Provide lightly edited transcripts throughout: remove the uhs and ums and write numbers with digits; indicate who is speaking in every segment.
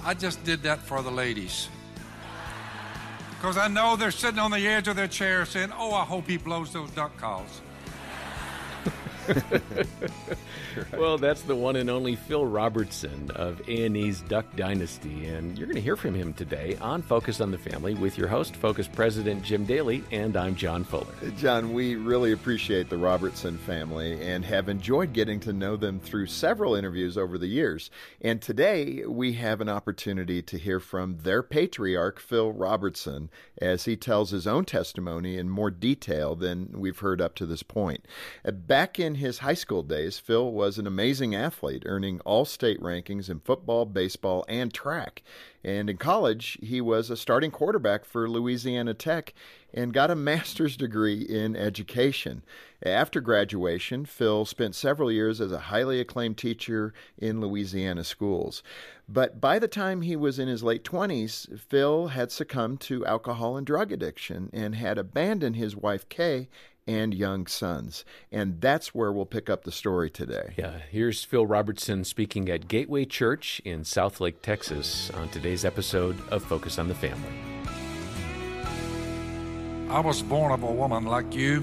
Speaker 1: I just did that for the ladies. Because I know they're sitting on the edge of their chair saying, oh, I hope he blows those duck calls.
Speaker 2: Well, that's the one and only Phil Robertson of A&E's Duck Dynasty, and you're going to hear from him today on Focus on the Family with your host, Focus President Jim Daly, and I'm John Fuller.
Speaker 3: John, we really appreciate the Robertson family and have enjoyed getting to know them through several interviews over the years. And today we have an opportunity to hear from their patriarch, Phil Robertson, as he tells his own testimony in more detail than we've heard up to this point. Back in his high school days, Phil was an amazing athlete, earning all-state rankings in football, baseball, and track. And in college, he was a starting quarterback for Louisiana Tech and got a master's degree in education. After graduation, Phil spent several years as a highly acclaimed teacher in Louisiana schools. But by the time he was in his late 20s, Phil had succumbed to alcohol and drug addiction and had abandoned his wife, Kay, and young sons. And that's where we'll pick up the story today.
Speaker 2: Yeah, here's Phil Robertson speaking at Gateway Church in Southlake, Texas, on today's episode of Focus on the Family.
Speaker 1: I was born of a woman like you.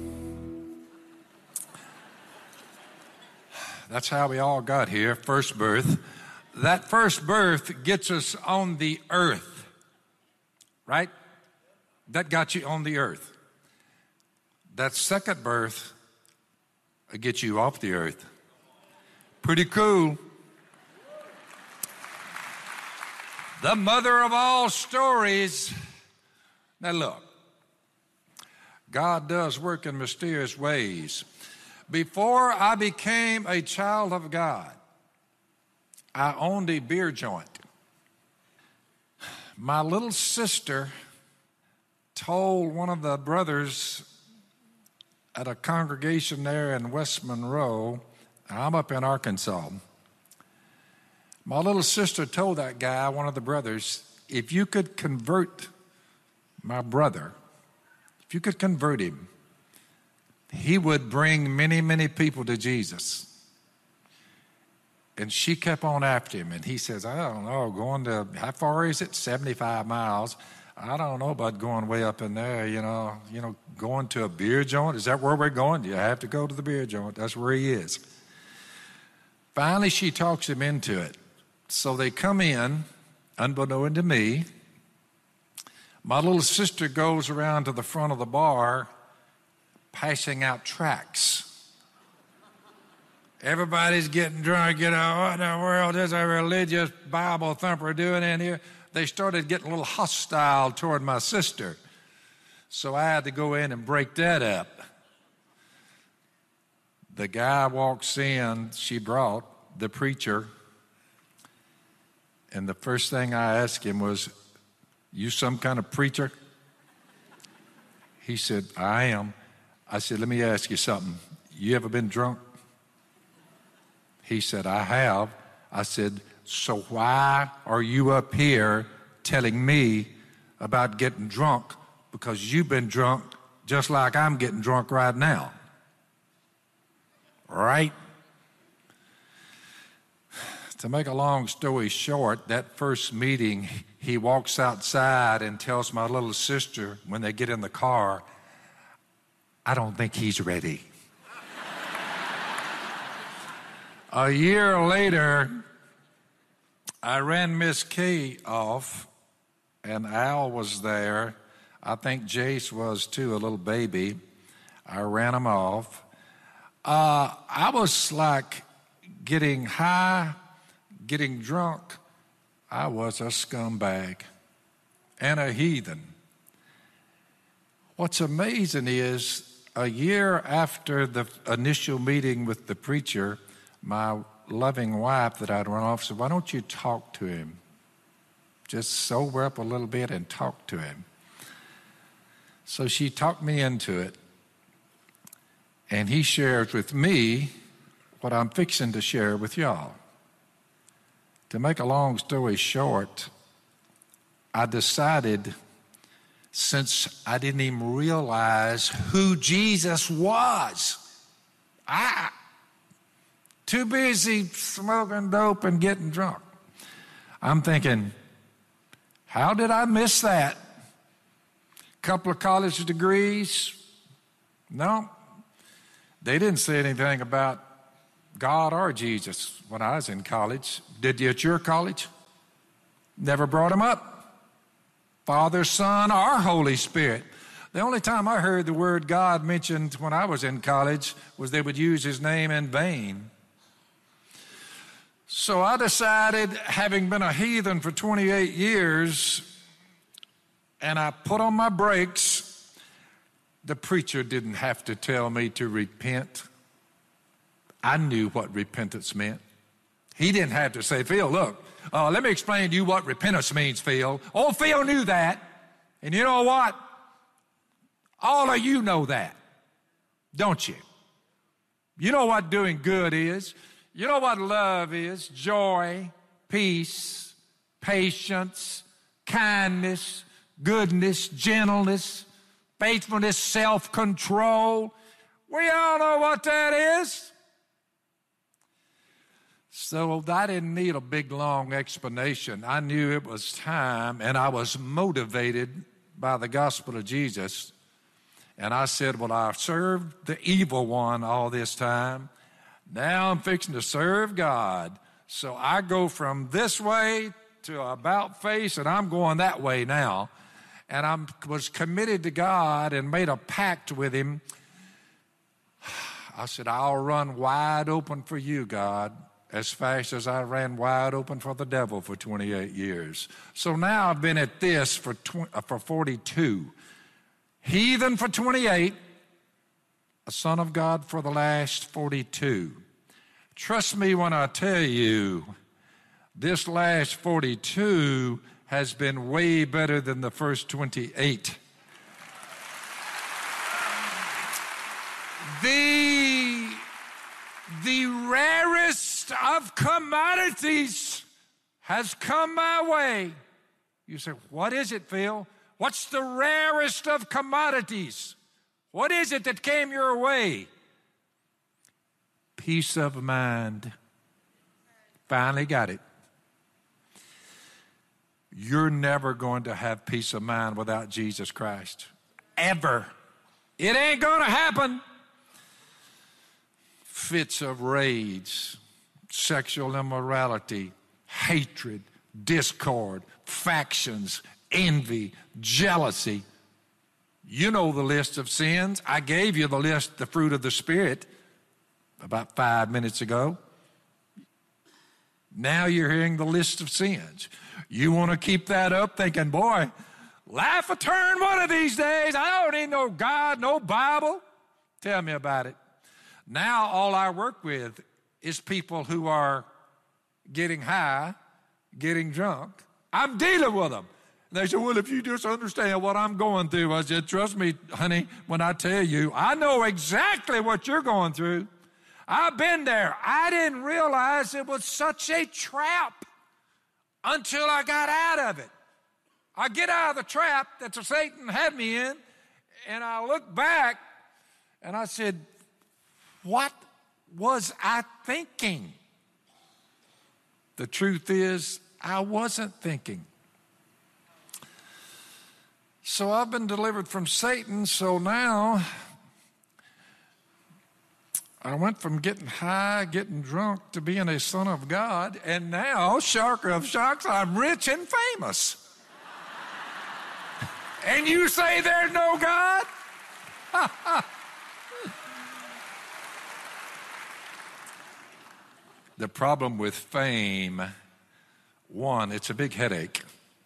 Speaker 1: That's how we all got here, first birth. That first birth gets us on the earth, right? That got you on the earth. That second birth will get you off the earth. Pretty cool. The mother of all stories. Now look, God does work in mysterious ways. Before I became a child of God, I owned a beer joint. My little sister told one of the brothers at a congregation there in West Monroe, I'm up in Arkansas. My little sister told that guy, one of the brothers, if you could convert my brother, if you could convert him, he would bring many, many people to Jesus. And she kept on after him, and he says, I don't know, how far is it? 75 miles. I don't know about going way up in there, going to a beer joint. Is that where we're going? You have to go to the beer joint. That's where he is. Finally, she talks him into it. So they come in, unbeknown to me. My little sister goes around to the front of the bar, passing out tracts. Everybody's getting drunk, what in the world is a religious Bible thumper doing in here? They started getting a little hostile toward my sister. So I had to go in and break that up. The guy walks in, she brought the preacher, and the first thing I asked him was, you some kind of preacher? He said, I am. I said, let me ask you something. You ever been drunk? He said, I have. I said, so why are you up here telling me about getting drunk? Because you've been drunk just like I'm getting drunk right now. Right? To make a long story short, that first meeting, he walks outside and tells my little sister when they get in the car, I don't think he's ready. A year later, I ran Miss Kay off, and Al was there. I think Jace was too, a little baby. I ran him off. I was like getting high, getting drunk. I was a scumbag and a heathen. What's amazing is a year after the initial meeting with the preacher, my loving wife that I'd run off said, why don't you talk to him? Just sober up a little bit and talk to him. So she talked me into it, and he shares with me what I'm fixing to share with y'all. To make a long story short, I decided, since I didn't even realize who Jesus was, too busy smoking dope and getting drunk. I'm thinking, how did I miss that? Couple of college degrees? No. They didn't say anything about God or Jesus when I was in college. Did you at your college? Never brought him up. Father, Son, or Holy Spirit. The only time I heard the word God mentioned when I was in college was they would use his name in vain. So I decided, having been a heathen for 28 years, and I put on my brakes. The preacher didn't have to tell me to repent. I knew what repentance meant. He didn't have to say, Phil, look, let me explain to you what repentance means, Phil. Oh, Phil knew that. And you know what? All of you know that, don't you? You know what doing good is. You know what love is. Joy, peace, patience, kindness, goodness, gentleness, faithfulness, self-control. We all know what that is. So I didn't need a big, long explanation. I knew it was time, and I was motivated by the gospel of Jesus. And I said, well, I've served the evil one all this time. Now I'm fixing to serve God. So I go from this way to about face, and I'm going that way now. And I was committed to God and made a pact with him. I said, I'll run wide open for you, God, as fast as I ran wide open for the devil for 28 years. So now I've been at this for 42. Heathen for 28, a son of God for the last 42. Trust me when I tell you, this last 42 has been way better than the first 28. The rarest of commodities has come my way. You say, what is it, Phil? What's the rarest of commodities? What is it that came your way? Peace of mind. Finally got it. You're never going to have peace of mind without Jesus Christ. Ever. It ain't going to happen. Fits of rage, sexual immorality, hatred, discord, factions, envy, jealousy. You know the list of sins. I gave you the list, the fruit of the Spirit, about 5 minutes ago. Now you're hearing the list of sins. You want to keep that up thinking, boy, life will turn one of these days. I don't need no God, no Bible. Tell me about it. Now all I work with is people who are getting high, getting drunk. I'm dealing with them. And they say, well, if you just understand what I'm going through. I said, trust me, honey, when I tell you, I know exactly what you're going through. I've been there. I didn't realize it was such a trap until I got out of it. I get out of the trap that Satan had me in, and I look back, and I said, what was I thinking? The truth is, I wasn't thinking. So I've been delivered from Satan, so now I went from getting high, getting drunk, to being a son of God, and now, shocker of shocks, I'm rich and famous. And you say there's no God? The problem with fame, one, it's a big headache.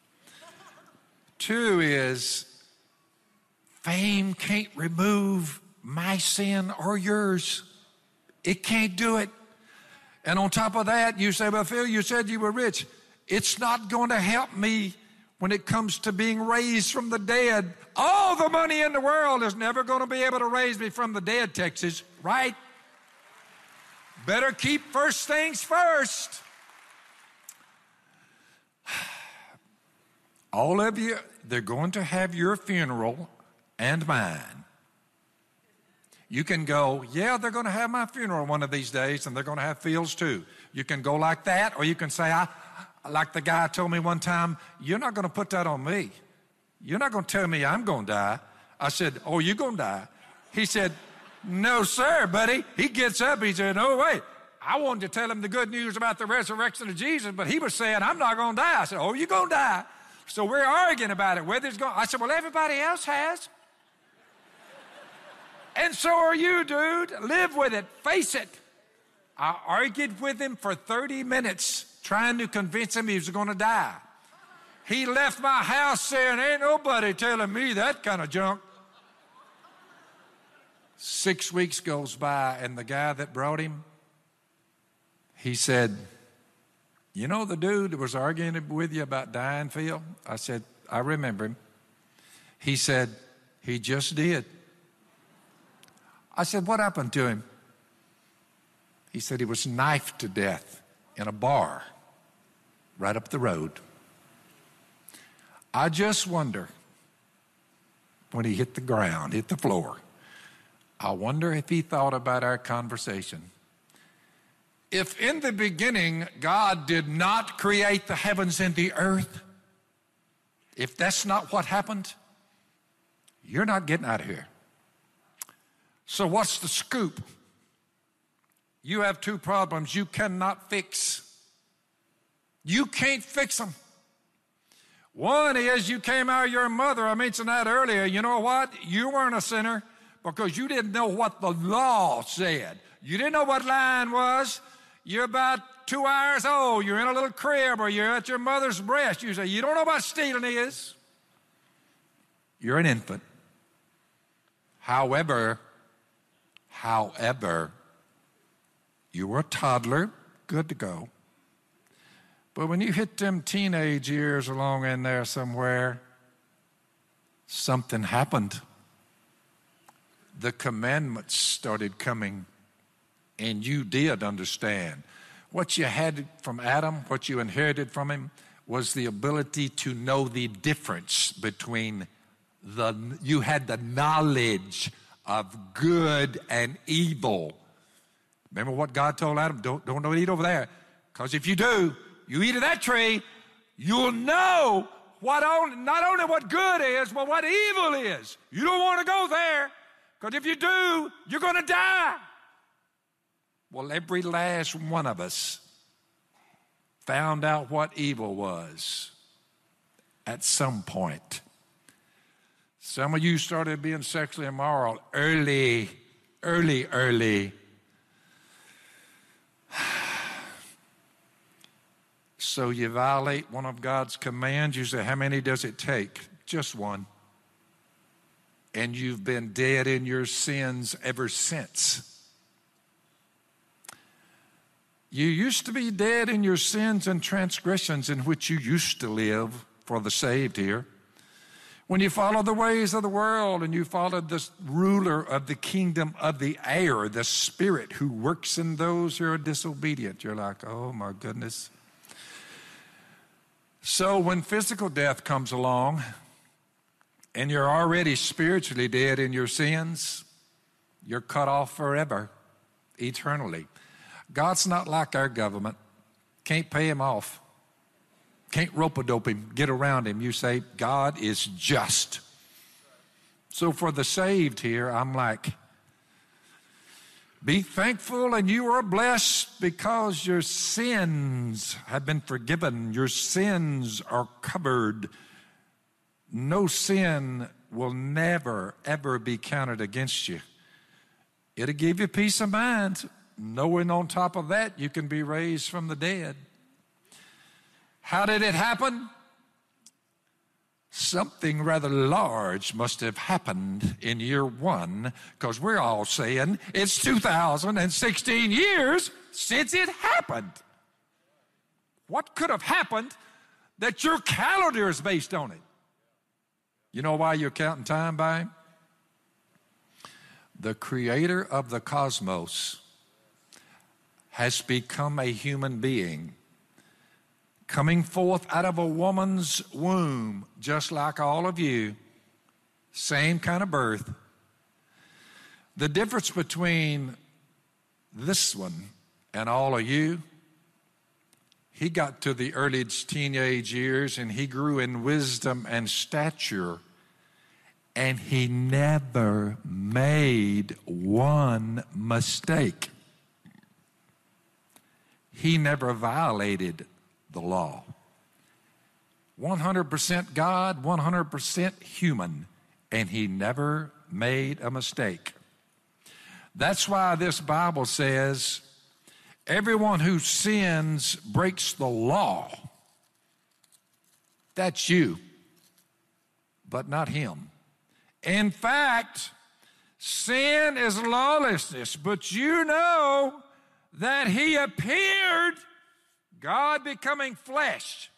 Speaker 1: Two is, fame can't remove my sin or yours. It can't do it. And on top of that, you say, well, Phil, you said you were rich. It's not going to help me when it comes to being raised from the dead. All the money in the world is never going to be able to raise me from the dead, Texas, right? Better keep first things first. All of you, they're going to have your funeral and mine. You can go, yeah, they're going to have my funeral one of these days, and they're going to have Phil's too. You can go like that, or you can say, Like the guy told me one time, you're not going to put that on me. You're not going to tell me I'm going to die. I said, oh, you're going to die. He said, no, sir, buddy. He gets up. He said, no, wait. I wanted to tell him the good news about the resurrection of Jesus, but he was saying, I'm not going to die. I said, oh, you're going to die. So we're arguing about it, whether it's going. I said, well, everybody else has. And so are you, dude. Live with it. Face it. I argued with him for 30 minutes trying to convince him he was going to die. He left my house saying, ain't nobody telling me that kind of junk. 6 weeks goes by, and the guy that brought him, he said, you know the dude that was arguing with you about dying, Phil? I said, I remember him. He said, he just did. I said, what happened to him? He said he was knifed to death in a bar right up the road. I just wonder, when he hit the ground, hit the floor, I wonder if he thought about our conversation. If in the beginning God did not create the heavens and the earth, if that's not what happened, you're not getting out of here. So what's the scoop? You have two problems you cannot fix. You can't fix them. One is you came out of your mother. I mentioned that earlier. You know what? You weren't a sinner because you didn't know what the law said. You didn't know what lying was. You're about 2 hours old. You're in a little crib or you're at your mother's breast. You say, you don't know what stealing is. You're an infant. However, you were a toddler, good to go. But when you hit them teenage years along in there somewhere, something happened. The commandments started coming, and you did understand. What you had from Adam, what you inherited from him, was the ability to know the difference between you had the knowledge of good and evil. Remember what God told Adam? Don't eat over there. Because if you do, you eat of that tree, you'll know not only what good is, but what evil is. You don't want to go there, because if you do, you're going to die. Well, every last one of us found out what evil was at some point. Some of you started being sexually immoral early. So you violate one of God's commands. You say, how many does it take? Just one. And you've been dead in your sins ever since. You used to be dead in your sins and transgressions in which you used to live, for the saved here. When you follow the ways of the world and you follow the ruler of the kingdom of the air, the spirit who works in those who are disobedient, you're like, oh my goodness. So when physical death comes along and you're already spiritually dead in your sins, you're cut off forever, eternally. God's not like our government. Can't pay him off. Can't rope-a-dope him, get around him. You say, God is just. So for the saved here, I'm like, be thankful and you are blessed because your sins have been forgiven. Your sins are covered. No sin will never, ever be counted against you. It'll give you peace of mind, knowing on top of that you can be raised from the dead. How did it happen? Something rather large must have happened in year one, because we're all saying it's 2016 years since it happened. What could have happened that your calendar is based on it? You know why you're counting time by him? The creator of the cosmos has become a human being, coming forth out of a woman's womb, just like all of you, same kind of birth. The difference between this one and all of you, he got to the early teenage years and he grew in wisdom and stature, and he never made one mistake. He never violated the law. 100% God, 100% human, and he never made a mistake. That's why this Bible says, everyone who sins breaks the law. That's you, but not him. In fact, sin is lawlessness, but you know that he appeared, God becoming flesh.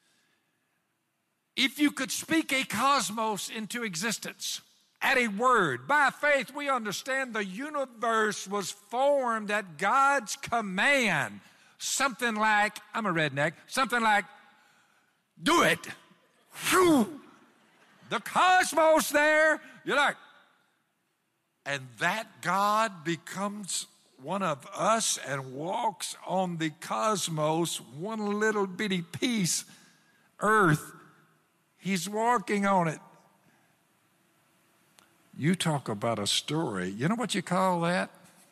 Speaker 1: If you could speak a cosmos into existence at a word, by faith we understand the universe was formed at God's command. Something like, I'm a redneck, something like, do it. Whew. The cosmos there, you're like, and that God becomes one of us and walks on the cosmos, one little bitty piece, earth. He's walking on it. You talk about a story. You know what you call that?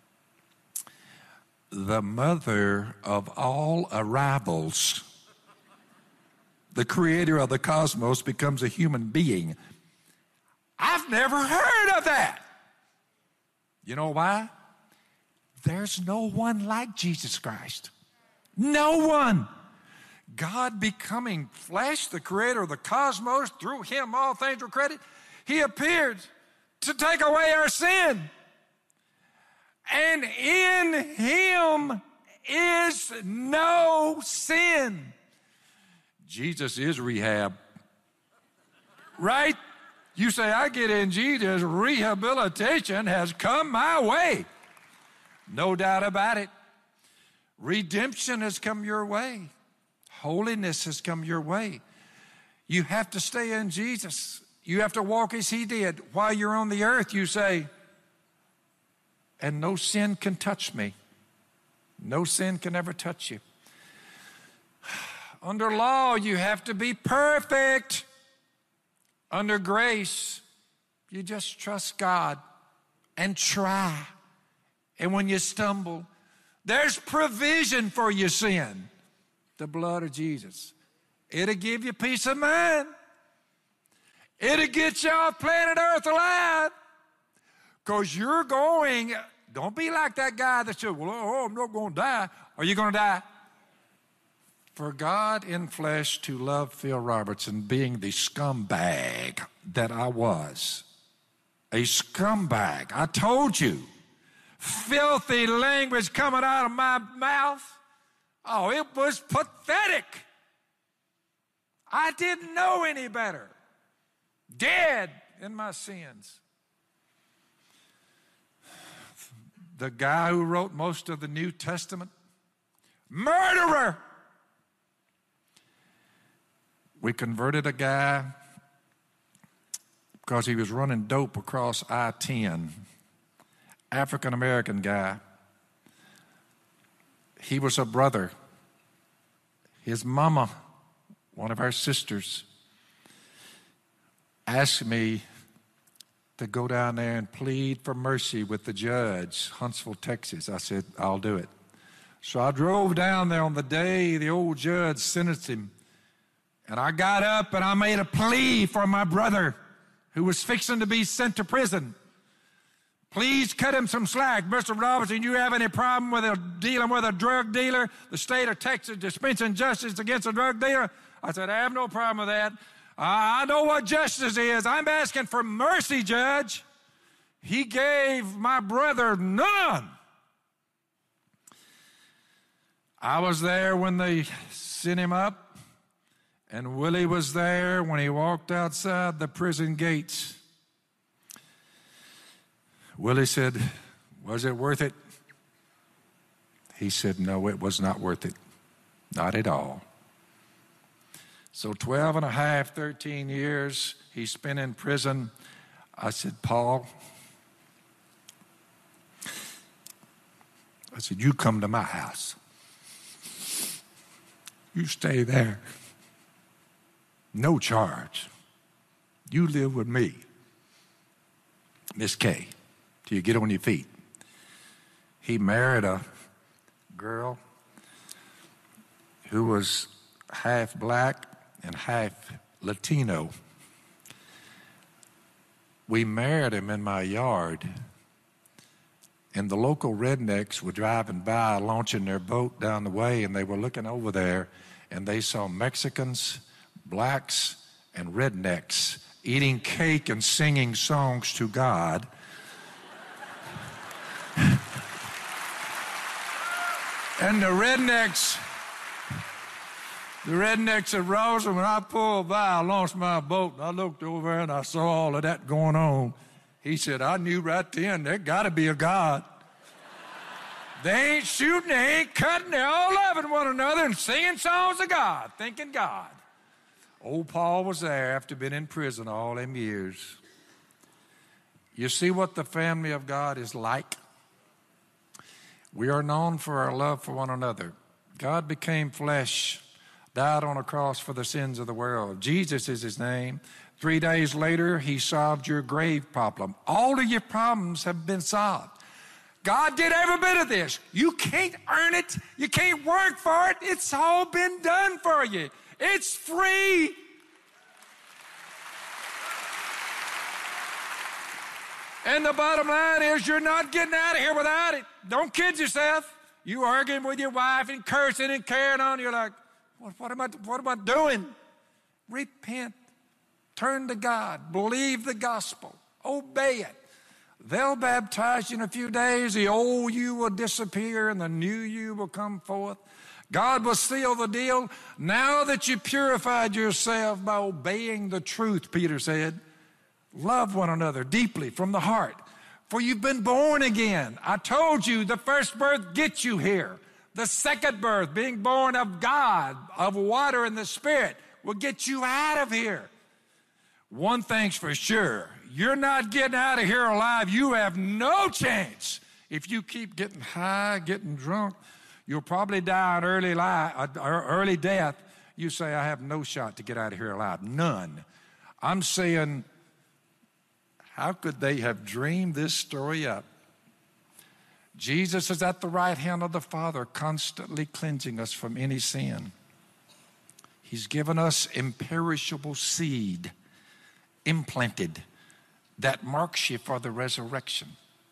Speaker 1: The mother of all arrivals. The creator of the cosmos becomes a human being. I've never heard of that. You know why? There's no one like Jesus Christ. No one. God becoming flesh, the creator of the cosmos, through him all things were created. He appeared to take away our sin. And in him is no sin. Jesus is rehab. Right? You say, I get in Jesus, rehabilitation has come my way. No doubt about it. Redemption has come your way. Holiness has come your way. You have to stay in Jesus. You have to walk as he did. While you're on the earth, you say, and no sin can touch me. No sin can ever touch you. Under law, you have to be perfect. Under grace, you just trust God and try. And when you stumble, there's provision for your sin. The blood of Jesus. It'll give you peace of mind. It'll get you off planet Earth alive. Because you're going, don't be like that guy that said, well, I'm not going to die. Are you going to die? For God in flesh to love Phil Robertson, being the scumbag that I was. A scumbag. I told you. Filthy language coming out of my mouth. Oh, it was pathetic. I didn't know any better. Dead in my sins. The guy who wrote most of the New Testament, murderer. We converted a guy because he was running dope across I-10. African-American guy. He was a brother. His mama, one of our sisters, asked me to go down there and plead for mercy with the judge, Huntsville, Texas. I said, I'll do it. So I drove down there on the day the old judge sentenced him. And I got up and I made a plea for my brother who was fixing to be sent to prison. Please cut him some slack. Mr. Robertson, you have any problem with dealing with a drug dealer? The state of Texas dispensing justice against a drug dealer? I said, I have no problem with that. I know what justice is. I'm asking for mercy, Judge. He gave my brother none. I was there when they sent him up, and Willie was there when he walked outside the prison gates. Willie said, was it worth it? He said, no, it was not worth it. Not at all. So 12 and a half, 13 years he spent in prison. I said, Paul, I said, you come to my house. You stay there. No charge. You live with me, Miss Kay, till you get on your feet. He married a girl who was half black and half Latino. We married him in my yard, and the local rednecks were driving by, launching their boat down the way, and they were looking over there, and they saw Mexicans, blacks, and rednecks eating cake and singing songs to God. And the rednecks arose, and when I pulled by, I launched my boat, and I looked over there, and I saw all of that going on. He said, I knew right then, there got to be a God. They ain't shooting, they ain't cutting, they're all loving one another and singing songs of God, thanking God. Old Paul was there after being in prison all them years. You see what the family of God is like? We are known for our love for one another. God became flesh, died on a cross for the sins of the world. Jesus is his name. 3 days later, he solved your grave problem. All of your problems have been solved. God did every bit of this. You can't earn it. You can't work for it. It's all been done for you. It's free. And the bottom line is you're not getting out of here without it. Don't kid yourself. You arguing with your wife and cursing and carrying on. You're like, what am I doing? Repent. Turn to God. Believe the gospel. Obey it. They'll baptize you in a few days. The old you will disappear and the new you will come forth. God will seal the deal. Now that you purified yourself by obeying the truth, Peter said, love one another deeply from the heart, for you've been born again. I told you the first birth gets you here. The second birth, being born of God, of water and the Spirit, will get you out of here. One thing's for sure, you're not getting out of here alive. You have no chance. If you keep getting high, getting drunk, you'll probably die an early death. You say, I have no shot to get out of here alive. None. I'm saying, how could they have dreamed this story up? Jesus is at the right hand of the Father, constantly cleansing us from any sin. He's given us imperishable seed, implanted, that marks you for the resurrection.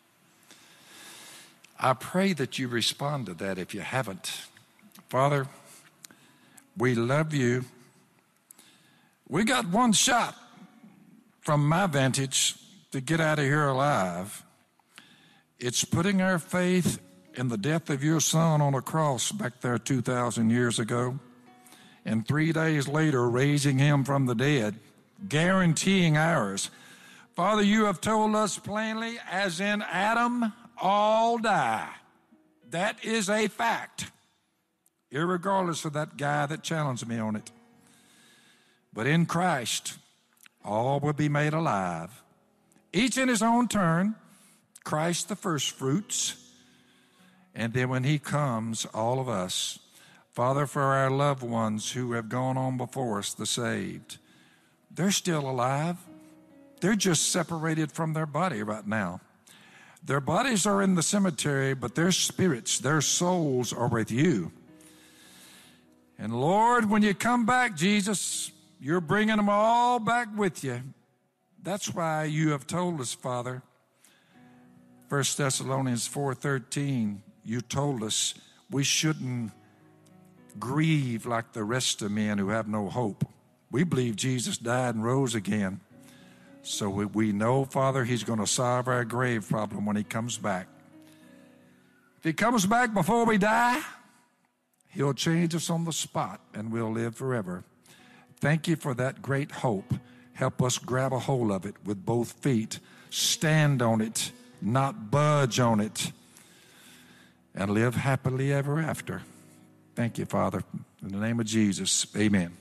Speaker 1: I pray that you respond to that if you haven't. Father, we love you. We got one shot, from my vantage, to get out of here alive. It's putting our faith in the death of your Son on a cross back there 2,000 years ago, and 3 days later raising him from the dead, guaranteeing ours. Father, you have told us plainly, as in Adam, all die. That is a fact, irregardless of that guy that challenged me on it. But in Christ, all will be made alive, each in his own turn. Christ the first fruits, and then when he comes, all of us. Father, for our loved ones who have gone on before us, the saved, they're still alive. They're just separated from their body right now. Their bodies are in the cemetery, but their spirits, their souls are with you. And Lord, when you come back, Jesus, you're bringing them all back with you. That's why you have told us, Father, 1 Thessalonians 4:13, you told us we shouldn't grieve like the rest of men who have no hope. We believe Jesus died and rose again. So we know, Father, he's going to solve our grave problem when he comes back. If he comes back before we die, he'll change us on the spot and we'll live forever. Thank you for that great hope. Help us grab a hold of it with both feet, stand on it, not budge on it, and live happily ever after. Thank you, Father. In the name of Jesus, amen.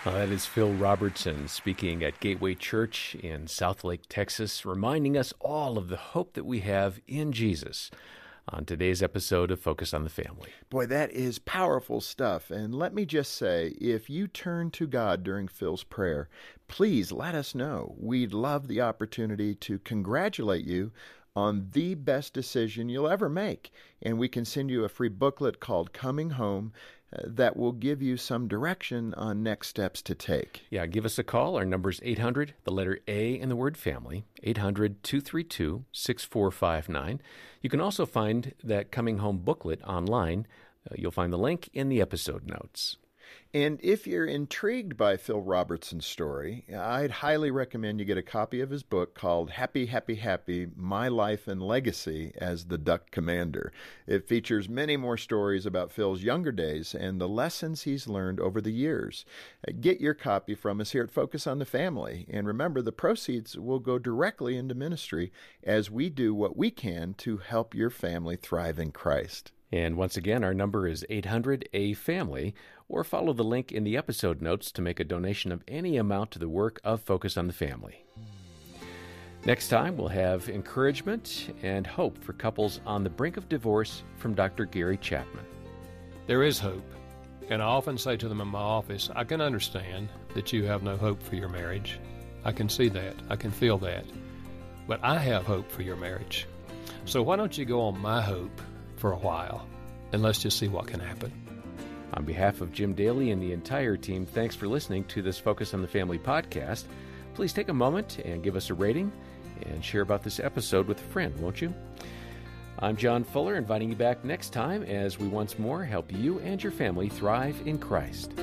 Speaker 2: That is Phil Robertson speaking at Gateway Church in Southlake, Texas, reminding us all of the hope that we have in Jesus on today's episode of Focus on the Family.
Speaker 3: Boy, that is powerful stuff. And let me just say, if you turn to God during Phil's prayer, please let us know. We'd love the opportunity to congratulate you on the best decision you'll ever make. And we can send you a free booklet called Coming Home that will give you some direction on next steps to take.
Speaker 2: Yeah, give us a call. Our number is 800, the letter A in the word family, 800-232-6459. You can also find that Coming Home booklet online. You'll find the link in the episode notes.
Speaker 3: And if you're intrigued by Phil Robertson's story, I'd highly recommend you get a copy of his book called Happy, Happy, Happy, My Life and Legacy as the Duck Commander. It features many more stories about Phil's younger days and the lessons he's learned over the years. Get your copy from us here at Focus on the Family. And remember, the proceeds will go directly into ministry as we do what we can to help your family thrive in Christ.
Speaker 2: And once again, our number is 800-A-FAMILY, or follow the link in the episode notes to make a donation of any amount to the work of Focus on the Family. Next time, we'll have encouragement and hope for couples on the brink of divorce from Dr. Gary Chapman.
Speaker 4: There is hope, and I often say to them in my office, I can understand that you have no hope for your marriage. I can see that. I can feel that. But I have hope for your marriage. So why don't you go on my hope for a while, and let's just see what can happen.
Speaker 2: On behalf of Jim Daly and the entire team, thanks for listening to this Focus on the Family podcast. Please take a moment and give us a rating and share about this episode with a friend, won't you? I'm John Fuller, inviting you back next time as we once more help you and your family thrive in Christ.